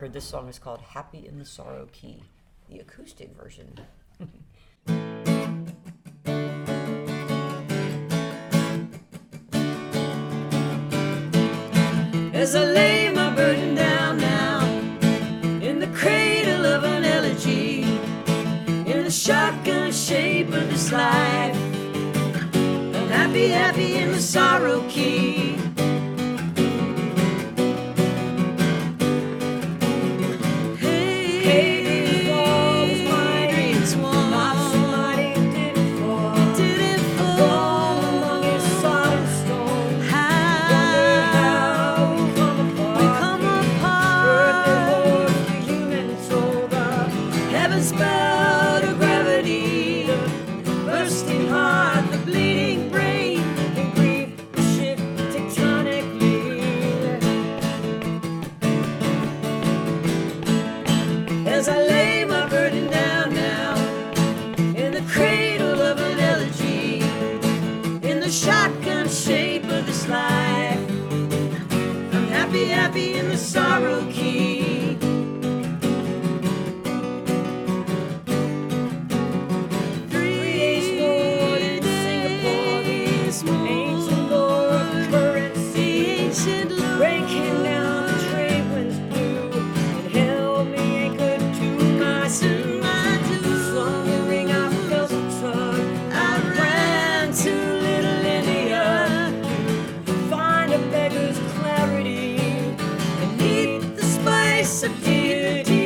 This song is called Happy in the Sorrow Key, the acoustic version. As I lay my burden down now, in the cradle of an elegy, in the shotgun shape of this life, I'm happy, happy in the sorrow key. Spell of gravity, the bursting heart, the bleeding brain, and grief shift tectonically. As I lay my burden down now, in the cradle of an elegy, in the shotgun shape of this life, I'm happy, happy in the sorrow key. Rain came down, the trade winds blew, and held me anchored to my suit. Slung the ring, I felt the tug. I ran to Little India, find a beggar's clarity, beneath the spice of deity.